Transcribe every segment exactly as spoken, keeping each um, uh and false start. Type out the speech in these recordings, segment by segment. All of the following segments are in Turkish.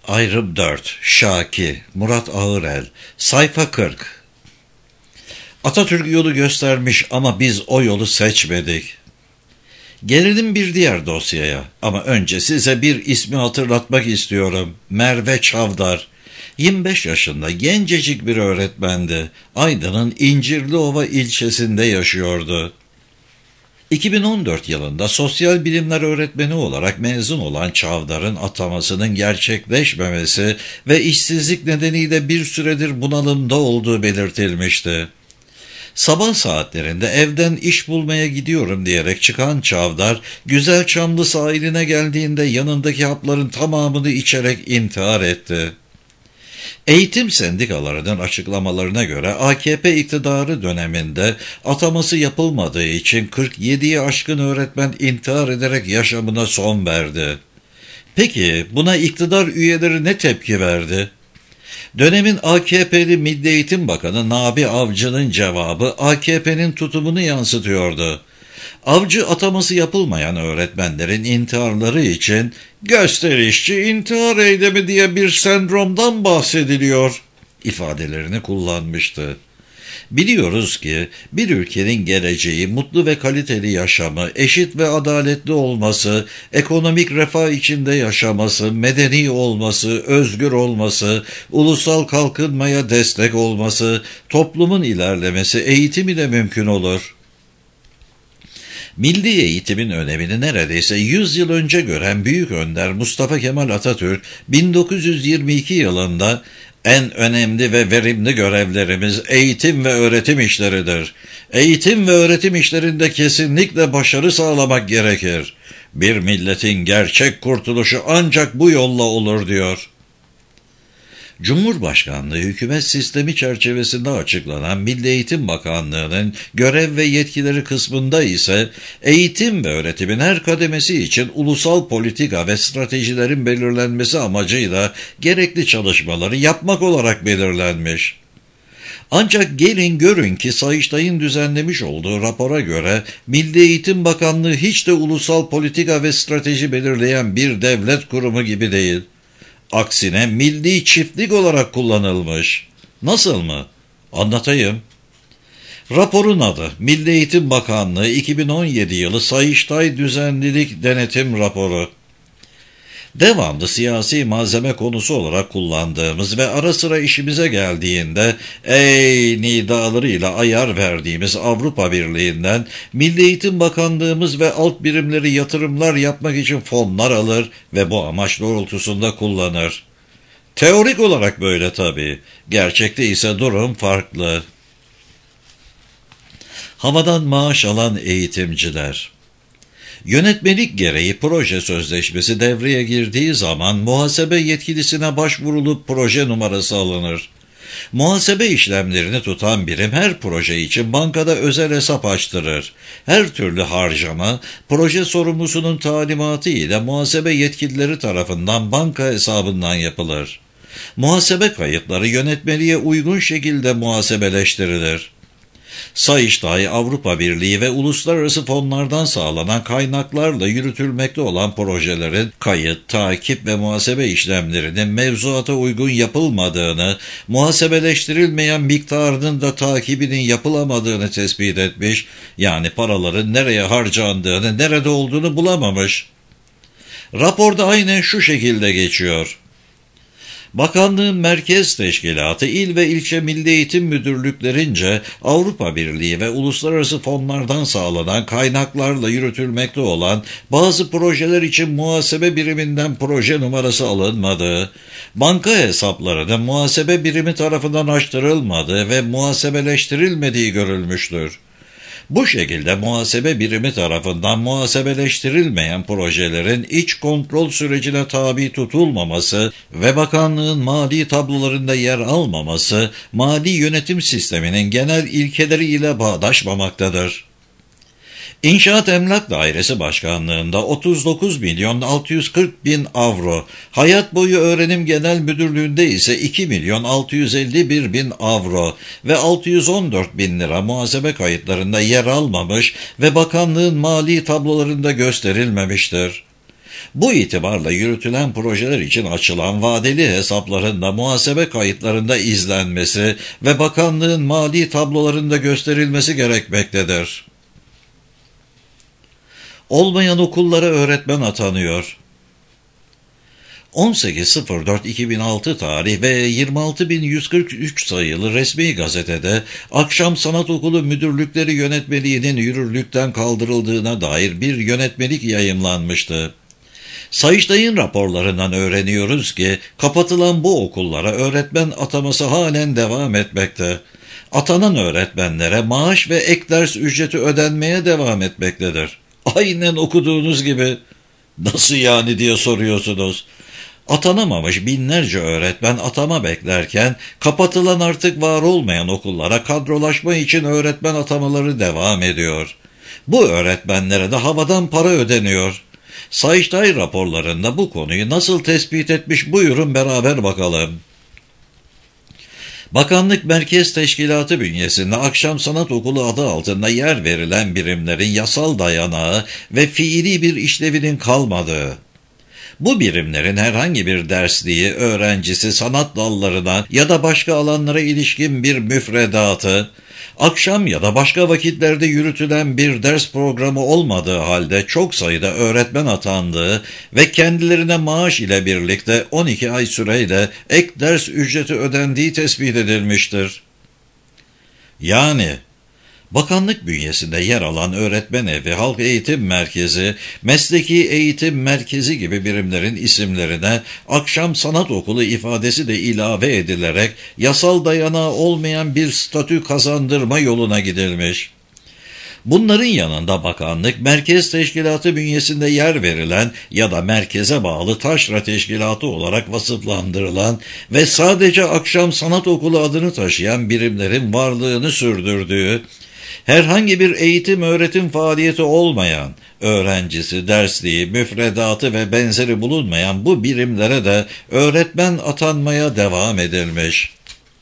Ayrım dört. Şaki, Murat Ağırel. Sayfa kırk. Atatürk yolu göstermiş ama biz o yolu seçmedik. Gelelim bir diğer dosyaya ama önce size bir ismi hatırlatmak istiyorum. Merve Çavdar. yirmi beş yaşında gencecik bir öğretmendi. Aydın'ın İncirliova ilçesinde yaşıyordu. iki bin on dört yılında sosyal bilimler öğretmeni olarak mezun olan Çavdar'ın atamasının gerçekleşmemesi ve işsizlik nedeniyle bir süredir bunalımda olduğu belirtilmişti. Sabah saatlerinde evden iş bulmaya gidiyorum diyerek çıkan Çavdar, Güzelçamlı sahiline geldiğinde yanındaki hapların tamamını içerek intihar etti. Eğitim sendikalarının açıklamalarına göre A K P iktidarı döneminde ataması yapılmadığı için kırk yediyi aşkın öğretmen intihar ederek yaşamına son verdi. Peki buna iktidar üyeleri ne tepki verdi? Dönemin A K P'li Milli Eğitim Bakanı Nabi Avcı'nın cevabı A K P'nin tutumunu yansıtıyordu. Avcı ataması yapılmayan öğretmenlerin intiharları için gösterişçi intihar eylemi diye bir sendromdan bahsediliyor ifadelerini kullanmıştı. Biliyoruz ki bir ülkenin geleceği, mutlu ve kaliteli yaşamı, eşit ve adaletli olması, ekonomik refah içinde yaşaması, medeni olması, özgür olması, ulusal kalkınmaya destek olması, toplumun ilerlemesi eğitim ile mümkün olur. Milli eğitimin önemini neredeyse yüz yıl önce gören Büyük Önder Mustafa Kemal Atatürk, bin dokuz yüz yirmi iki yılında en önemli ve verimli görevlerimiz eğitim ve öğretim işleridir. Eğitim ve öğretim işlerinde kesinlikle başarı sağlamak gerekir. Bir milletin gerçek kurtuluşu ancak bu yolla olur diyor. Cumhurbaşkanlığı hükümet sistemi çerçevesinde açıklanan Milli Eğitim Bakanlığı'nın görev ve yetkileri kısmında ise eğitim ve öğretimin her kademesi için ulusal politika ve stratejilerin belirlenmesi amacıyla gerekli çalışmaları yapmak olarak belirlenmiş. Ancak gelin görün ki Sayıştay'ın düzenlemiş olduğu rapora göre Milli Eğitim Bakanlığı hiç de ulusal politika ve strateji belirleyen bir devlet kurumu gibi değil. Aksine milli çiftlik olarak kullanılmış. Nasıl mı? Anlatayım. Raporun adı Milli Eğitim Bakanlığı iki bin on yedi yılı Sayıştay Düzenlilik Denetim Raporu. Devamlı siyasi malzeme konusu olarak kullandığımız ve ara sıra işimize geldiğinde ey nidalarıyla ayar verdiğimiz Avrupa Birliği'nden Milli Eğitim Bakanlığımız ve alt birimleri yatırımlar yapmak için fonlar alır ve bu amaç doğrultusunda kullanır. Teorik olarak böyle tabii. Gerçekte ise durum farklı. Havadan maaş alan eğitimciler. Yönetmelik gereği proje sözleşmesi devreye girdiği zaman muhasebe yetkilisine başvurulup proje numarası alınır. Muhasebe işlemlerini tutan birim her proje için bankada özel hesap açtırır. Her türlü harcama proje sorumlusunun talimatı ile muhasebe yetkilileri tarafından banka hesabından yapılır. Muhasebe kayıtları yönetmeliğe uygun şekilde muhasebeleştirilir. Sayıştay, Avrupa Birliği ve uluslararası fonlardan sağlanan kaynaklarla yürütülmekte olan projelerin kayıt, takip ve muhasebe işlemlerinin mevzuata uygun yapılmadığını, muhasebeleştirilmeyen miktarının da takibinin yapılamadığını tespit etmiş, yani paraların nereye harcandığını, nerede olduğunu bulamamış. Raporda aynen şu şekilde geçiyor. Bakanlığın merkez teşkilatı, il ve ilçe milli eğitim müdürlüklerince Avrupa Birliği ve uluslararası fonlardan sağlanan kaynaklarla yürütülmekte olan bazı projeler için muhasebe biriminden proje numarası alınmadığı, banka hesaplarının muhasebe birimi tarafından açtırılmadığı ve muhasebeleştirilmediği görülmüştür. Bu şekilde muhasebe birimi tarafından muhasebeleştirilmeyen projelerin iç kontrol sürecine tabi tutulmaması ve bakanlığın mali tablolarında yer almaması, mali yönetim sisteminin genel ilkeleri ile bağdaşmamaktadır. İnşaat Emlak Dairesi Başkanlığı'nda otuz dokuz milyon altı yüz kırk bin avro, Hayat Boyu Öğrenim Genel Müdürlüğü'nde ise iki milyon altı yüz elli bir bin avro ve altı yüz on dört bin lira muhasebe kayıtlarında yer almamış ve bakanlığın mali tablolarında gösterilmemiştir. Bu itibarla yürütülen projeler için açılan vadeli hesapların da muhasebe kayıtlarında izlenmesi ve bakanlığın mali tablolarında gösterilmesi gerekmektedir. Olmayan okullara öğretmen atanıyor. on sekiz Eylül iki bin altı tarih ve yirmi altı bin yüz kırk üç sayılı resmi gazetede Akşam Sanat Okulu Müdürlükleri Yönetmeliğinin yürürlükten kaldırıldığına dair bir yönetmelik yayımlanmıştı. Sayıştay'ın raporlarından öğreniyoruz ki kapatılan bu okullara öğretmen ataması halen devam etmekte. Atanan öğretmenlere maaş ve ek ders ücreti ödenmeye devam etmektedir. Aynen okuduğunuz gibi. Nasıl yani diye soruyorsunuz. Atanamamış binlerce öğretmen atama beklerken kapatılan artık var olmayan okullara kadrolaşma için öğretmen atamaları devam ediyor. Bu öğretmenlere de havadan para ödeniyor. Sayıştay raporlarında bu konuyu nasıl tespit etmiş buyurun beraber bakalım. Bakanlık Merkez Teşkilatı bünyesinde Akşam Sanat Okulu adı altında yer verilen birimlerin yasal dayanağı ve fiili bir işlevinin kalmadığı, bu birimlerin herhangi bir dersliği, öğrencisi, sanat dallarına ya da başka alanlara ilişkin bir müfredatı, akşam ya da başka vakitlerde yürütülen bir ders programı olmadığı halde çok sayıda öğretmen atandığı ve kendilerine maaş ile birlikte on iki ay süreyle ek ders ücreti ödendiği tespit edilmiştir. Yani bakanlık bünyesinde yer alan öğretmen evi, halk eğitim merkezi, mesleki eğitim merkezi gibi birimlerin isimlerine akşam sanat okulu ifadesi de ilave edilerek yasal dayanağı olmayan bir statü kazandırma yoluna gidilmiş. Bunların yanında bakanlık, Merkez Teşkilatı bünyesinde yer verilen ya da merkeze bağlı taşra teşkilatı olarak vasıflandırılan ve sadece akşam sanat okulu adını taşıyan birimlerin varlığını sürdürdüğü, herhangi bir eğitim öğretim faaliyeti olmayan, öğrencisi, dersliği, müfredatı ve benzeri bulunmayan bu birimlere de öğretmen atanmaya devam edilmiş.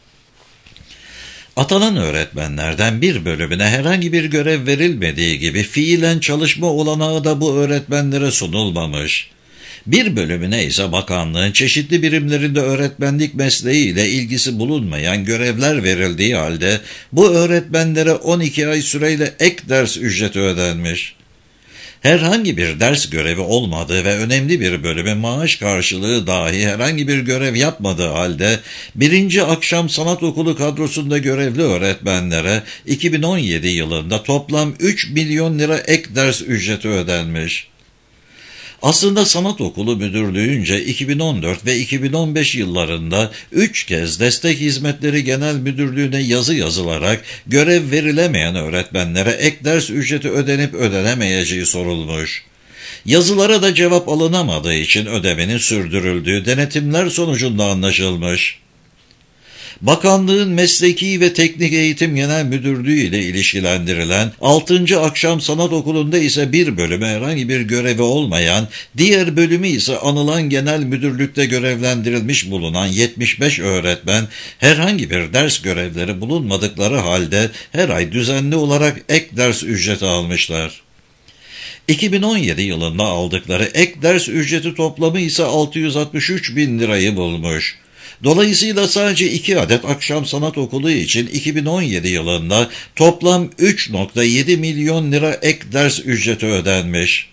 Atanan öğretmenlerden bir bölümüne herhangi bir görev verilmediği gibi fiilen çalışma olanağı da bu öğretmenlere sunulmamış. Bir bölümüne ise bakanlığın çeşitli birimlerinde öğretmenlik mesleğiyle ilgisi bulunmayan görevler verildiği halde bu öğretmenlere on iki ay süreyle ek ders ücreti ödenmiş. Herhangi bir ders görevi olmadığı ve önemli bir bölümü maaş karşılığı dahi herhangi bir görev yapmadığı halde birinci Akşam Sanat Okulu kadrosunda görevli öğretmenlere iki bin on yedi yılında toplam üç milyon lira ek ders ücreti ödenmiş. Aslında Sanat Okulu Müdürlüğü'nce iki bin on dört ve iki bin on beş yıllarında üç kez Destek Hizmetleri Genel Müdürlüğü'ne yazı yazılarak görev verilemeyen öğretmenlere ek ders ücreti ödenip ödenemeyeceği sorulmuş. Yazılara da cevap alınamadığı için ödemenin sürdürüldüğü denetimler sonucunda anlaşılmış. Bakanlığın Mesleki ve Teknik Eğitim Genel Müdürlüğü ile ilişkilendirilen altıncı Akşam Sanat Okulu'nda ise bir bölümü herhangi bir görevi olmayan, diğer bölümü ise anılan genel müdürlükte görevlendirilmiş bulunan yetmiş beş öğretmen herhangi bir ders görevleri bulunmadıkları halde her ay düzenli olarak ek ders ücreti almışlar. iki bin on yedi yılında aldıkları ek ders ücreti toplamı ise altı yüz altmış üç bin lirayı bulmuş. Dolayısıyla sadece iki adet Akşam Sanat Okulu için iki bin on yedi yılında toplam üç virgül yedi milyon lira ek ders ücreti ödenmiş.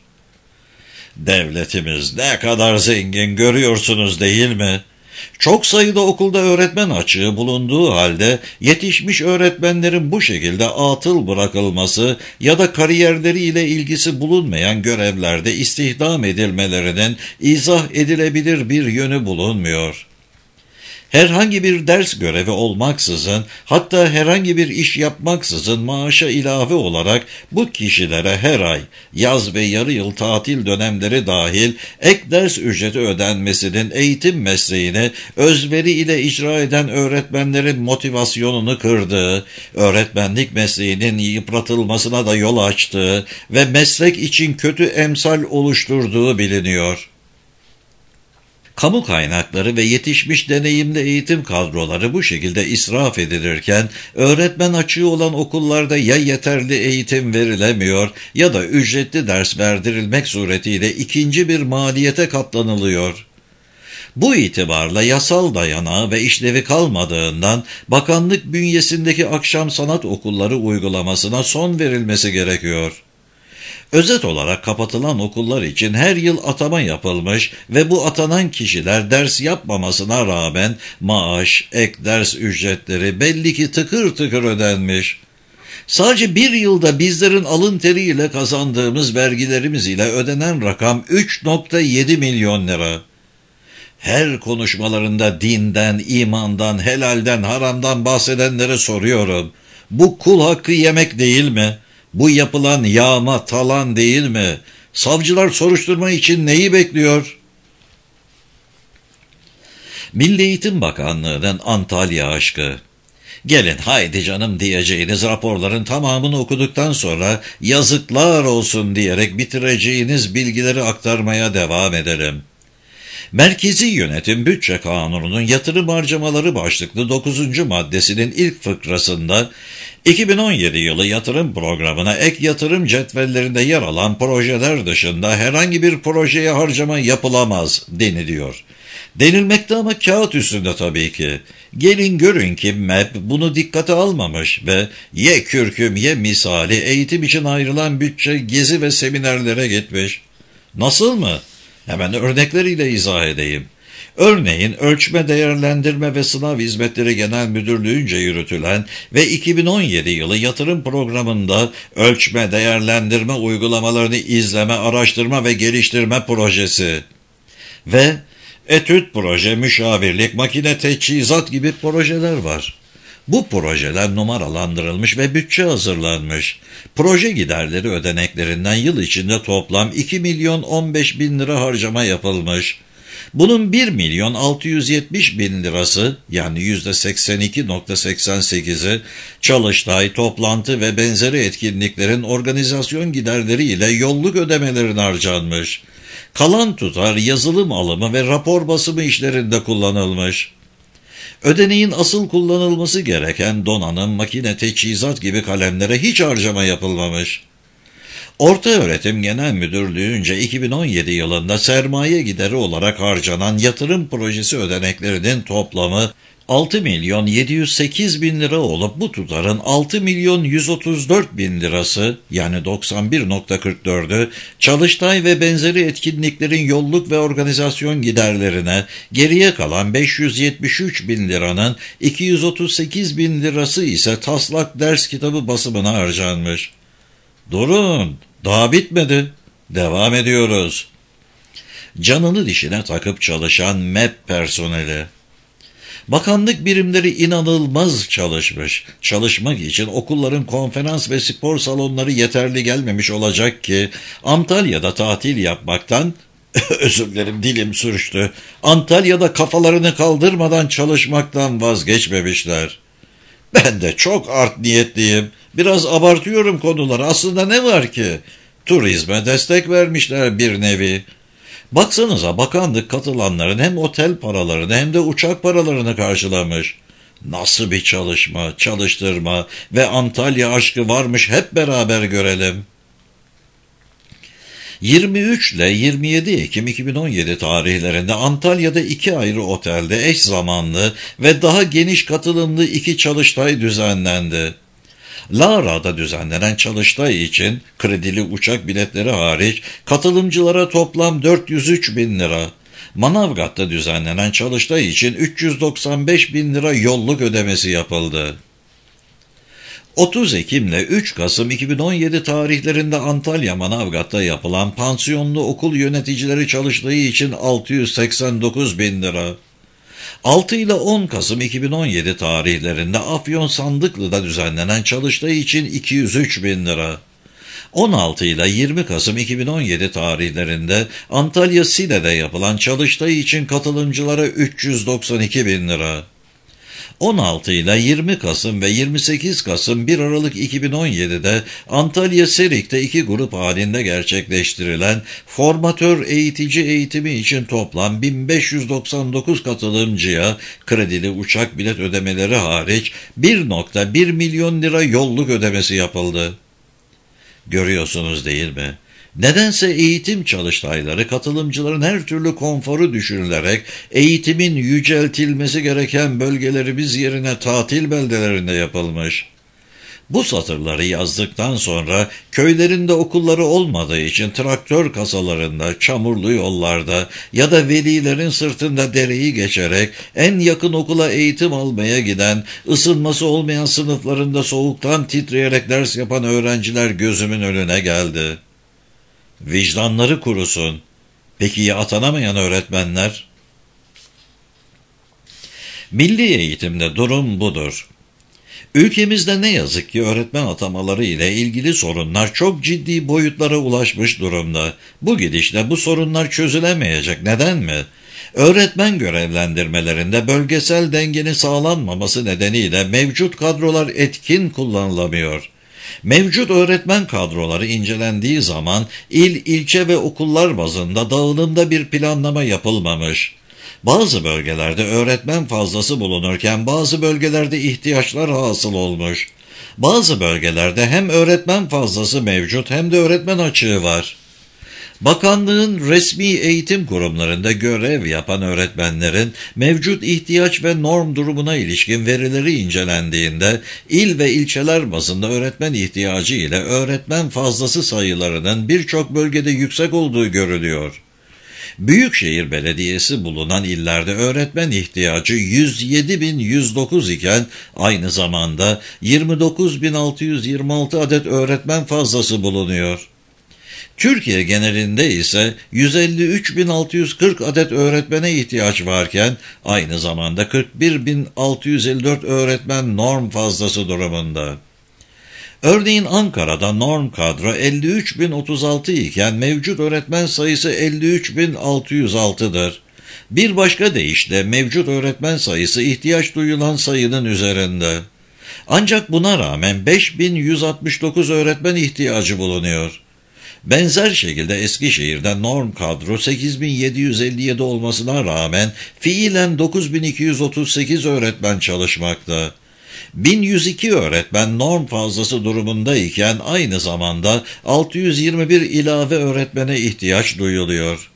Devletimiz ne kadar zengin görüyorsunuz değil mi? Çok sayıda okulda öğretmen açığı bulunduğu halde yetişmiş öğretmenlerin bu şekilde atıl bırakılması ya da kariyerleriyle ilgisi bulunmayan görevlerde istihdam edilmelerinin izah edilebilir bir yönü bulunmuyor. Herhangi bir ders görevi olmaksızın, hatta herhangi bir iş yapmaksızın maaşa ilave olarak bu kişilere her ay, yaz ve yarı yıl tatil dönemleri dahil ek ders ücreti ödenmesinin eğitim mesleğini özveri ile icra eden öğretmenlerin motivasyonunu kırdığı, öğretmenlik mesleğinin yıpratılmasına da yol açtığı ve meslek için kötü emsal oluşturduğu biliniyor. Kamu kaynakları ve yetişmiş deneyimli eğitim kadroları bu şekilde israf edilirken, öğretmen açığı olan okullarda ya yeterli eğitim verilemiyor ya da ücretli ders verdirilmek suretiyle ikinci bir maliyete katlanılıyor. Bu itibarla yasal dayanağı ve işlevi kalmadığından bakanlık bünyesindeki akşam sanat okulları uygulamasına son verilmesi gerekiyor. Özet olarak kapatılan okullar için her yıl atama yapılmış ve bu atanan kişiler ders yapmamasına rağmen maaş, ek ders ücretleri belli ki tıkır tıkır ödenmiş. Sadece bir yılda bizlerin alın teriyle kazandığımız vergilerimiz ile ödenen rakam üç nokta yedi milyon lira. Her konuşmalarında dinden, imandan, helalden, haramdan bahsedenlere soruyorum. Bu kul hakkı yemek değil mi? Bu yapılan yağma, talan değil mi? Savcılar soruşturma için neyi bekliyor? Milli Eğitim Bakanlığı'nın Antalya aşkı. Gelin haydi canım diyeceğiniz raporların tamamını okuduktan sonra yazıklar olsun diyerek bitireceğiniz bilgileri aktarmaya devam edelim. Merkezi Yönetim Bütçe Kanunu'nun yatırım harcamaları başlıklı dokuzuncu maddesinin ilk fıkrasında iki bin on yedi yılı yatırım programına ek yatırım cetvellerinde yer alan projeler dışında herhangi bir projeye harcama yapılamaz deniliyor. Denilmekte ama kağıt üstünde tabii ki. Gelin görün ki M E P bunu dikkate almamış ve ye kürküm ye misali eğitim için ayrılan bütçe gezi ve seminerlere gitmiş. Nasıl mı? Hemen örnekleriyle izah edeyim. Örneğin Ölçme, Değerlendirme ve Sınav Hizmetleri Genel Müdürlüğü'nce yürütülen ve iki bin on yedi yılı yatırım programında ölçme, değerlendirme uygulamalarını izleme, araştırma ve geliştirme projesi ve etüt proje, müşavirlik, makine teçhizat gibi projeler var. Bu projeler numaralandırılmış ve bütçe hazırlanmış. Proje giderleri ödeneklerinden yıl içinde toplam iki milyon on beş bin lira harcama yapılmış. Bunun bir milyon altı yüz yetmiş bin lirası yani yüzde seksen iki nokta seksen sekizi çalıştay, toplantı ve benzeri etkinliklerin organizasyon giderleri ile yolluk ödemelerine harcanmış. Kalan tutar yazılım alımı ve rapor basımı işlerinde kullanılmış. Ödeneğin asıl kullanılması gereken donanım, makine, teçhizat gibi kalemlere hiç harcama yapılmamış. Ortaöğretim Genel Müdürlüğü'nce iki bin on yedi yılında sermaye gideri olarak harcanan yatırım projesi ödeneklerinin toplamı altı milyon yedi yüz sekiz bin lira olup bu tutarın altı milyon yüz otuz dört bin lirası yani doksan bir nokta kırk dördü çalıştay ve benzeri etkinliklerin yolluk ve organizasyon giderlerine, geriye kalan beş yüz yetmiş üç bin liranın iki yüz otuz sekiz bin lirası ise taslak ders kitabı basımına harcanmış. Durun, daha bitmedi. Devam ediyoruz. Canını dişine takıp çalışan M E P personeli. Bakanlık birimleri inanılmaz çalışmış. Çalışmak için okulların konferans ve spor salonları yeterli gelmemiş olacak ki Antalya'da tatil yapmaktan, özür dilerim dilim sürçtü, Antalya'da kafalarını kaldırmadan çalışmaktan vazgeçmemişler. Ben de çok art niyetliyim. Biraz abartıyorum konuları. Aslında ne var ki? Turizme destek vermişler bir nevi. Baksanıza bakanlık katılanların hem otel paralarını hem de uçak paralarını karşılamış. Nasıl bir çalışma, çalıştırma ve Antalya aşkı varmış hep beraber görelim. yirmi üç ile yirmi yedi Ekim iki bin on yedi tarihlerinde Antalya'da iki ayrı otelde eş zamanlı ve daha geniş katılımlı iki çalıştay düzenlendi. Lara'da düzenlenen çalıştay için kredili uçak biletleri hariç katılımcılara toplam dört yüz üç bin lira, Manavgat'ta düzenlenen çalıştay için üç yüz doksan beş bin lira yolluk ödemesi yapıldı. otuz Ekim ile üç Kasım iki bin on yedi tarihlerinde Antalya Manavgat'ta yapılan pansiyonlu okul yöneticileri çalıştayı için altı yüz seksen dokuz bin lira. altı ile on Kasım iki bin on yedi tarihlerinde Afyon Sandıklı'da düzenlenen çalıştay için iki yüz üç bin lira. on altı ile yirmi Kasım iki bin on yedi tarihlerinde Antalya Side'de yapılan çalıştay için katılımcılara üç yüz doksan iki bin lira. on altı ile yirmi Kasım ve yirmi sekiz Kasım bir Aralık iki bin on yedi'de Antalya Serik'te iki grup halinde gerçekleştirilen formatör eğitici eğitimi için toplam bin beş yüz doksan dokuz katılımcıya kredili uçak bilet ödemeleri hariç bir virgül bir milyon lira yolluk ödemesi yapıldı. Görüyorsunuz değil mi? Nedense eğitim çalıştayları katılımcıların her türlü konforu düşürülerek eğitimin yüceltilmesi gereken bölgelerimiz yerine tatil beldelerinde yapılmış. Bu satırları yazdıktan sonra köylerinde okulları olmadığı için traktör kasalarında, çamurlu yollarda ya da velilerin sırtında dereyi geçerek en yakın okula eğitim almaya giden, ısınması olmayan sınıflarında soğuktan titreyerek ders yapan öğrenciler gözümün önüne geldi. Vicdanları kurusun. Peki ya atanamayan öğretmenler? Milli eğitimde durum budur. Ülkemizde ne yazık ki öğretmen atamaları ile ilgili sorunlar çok ciddi boyutlara ulaşmış durumda. Bu gidişle bu sorunlar çözülemeyecek. Neden mi? Öğretmen görevlendirmelerinde bölgesel dengenin sağlanmaması nedeniyle mevcut kadrolar etkin kullanılamıyor. Mevcut öğretmen kadroları incelendiği zaman il, ilçe ve okullar bazında dağılımda bir planlama yapılmamış. Bazı bölgelerde öğretmen fazlası bulunurken bazı bölgelerde ihtiyaçlar hasıl olmuş. Bazı bölgelerde hem öğretmen fazlası mevcut hem de öğretmen açığı var. Bakanlığın resmi eğitim kurumlarında görev yapan öğretmenlerin mevcut ihtiyaç ve norm durumuna ilişkin verileri incelendiğinde il ve ilçeler bazında öğretmen ihtiyacı ile öğretmen fazlası sayılarının birçok bölgede yüksek olduğu görülüyor. Büyükşehir Belediyesi bulunan illerde öğretmen ihtiyacı yüz yedi bin yüz dokuz iken aynı zamanda yirmi dokuz bin altı yüz yirmi altı adet öğretmen fazlası bulunuyor. Türkiye genelinde ise yüz elli üç bin altı yüz kırk adet öğretmene ihtiyaç varken aynı zamanda kırk bir bin altı yüz elli dört öğretmen norm fazlası durumunda. Örneğin Ankara'da norm kadro elli üç bin otuz altı iken mevcut öğretmen sayısı elli üç bin altı yüz altı'dır. Bir başka deyişle mevcut öğretmen sayısı ihtiyaç duyulan sayının üzerinde. Ancak buna rağmen beş bin yüz altmış dokuz öğretmen ihtiyacı bulunuyor. Benzer şekilde Eskişehir'de norm kadro sekiz bin yedi yüz elli yedi olmasına rağmen fiilen dokuz bin iki yüz otuz sekiz öğretmen çalışmakta. bin yüz iki öğretmen norm fazlası durumundayken aynı zamanda altı yüz yirmi bir ilave öğretmene ihtiyaç duyuluyor.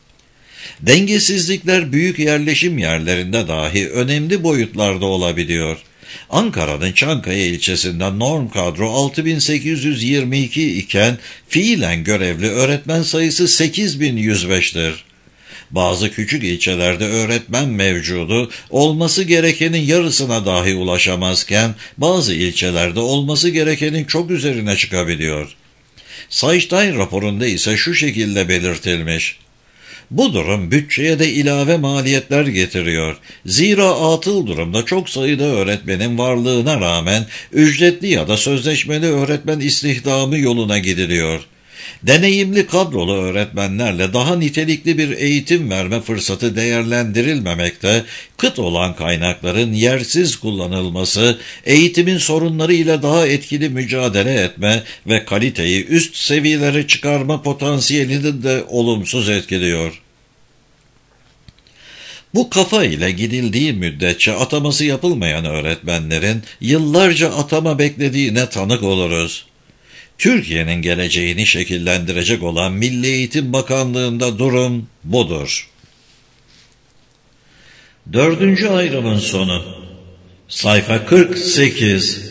Dengesizlikler büyük yerleşim yerlerinde dahi önemli boyutlarda olabiliyor. Ankara'nın Çankaya ilçesinde norm kadro altı bin sekiz yüz yirmi iki iken fiilen görevli öğretmen sayısı sekiz bin yüz beş'tir. Bazı küçük ilçelerde öğretmen mevcudu olması gerekenin yarısına dahi ulaşamazken bazı ilçelerde olması gerekenin çok üzerine çıkabiliyor. Sayıştay raporunda ise şu şekilde belirtilmiş. Bu durum bütçeye de ilave maliyetler getiriyor. Zira atıl durumda çok sayıda öğretmenin varlığına rağmen ücretli ya da sözleşmeli öğretmen istihdamı yoluna gidiliyor. Deneyimli kadrolu öğretmenlerle daha nitelikli bir eğitim verme fırsatı değerlendirilmemekte, kıt olan kaynakların yersiz kullanılması, eğitimin sorunları ile daha etkili mücadele etme ve kaliteyi üst seviyelere çıkarma potansiyelini de olumsuz etkiliyor. Bu kafa ile gidildiği müddetçe ataması yapılmayan öğretmenlerin yıllarca atama beklediğine tanık oluruz. Türkiye'nin geleceğini şekillendirecek olan Milli Eğitim Bakanlığı'nda durum budur. Dördüncü ayrımın sonu. Sayfa kırk sekiz.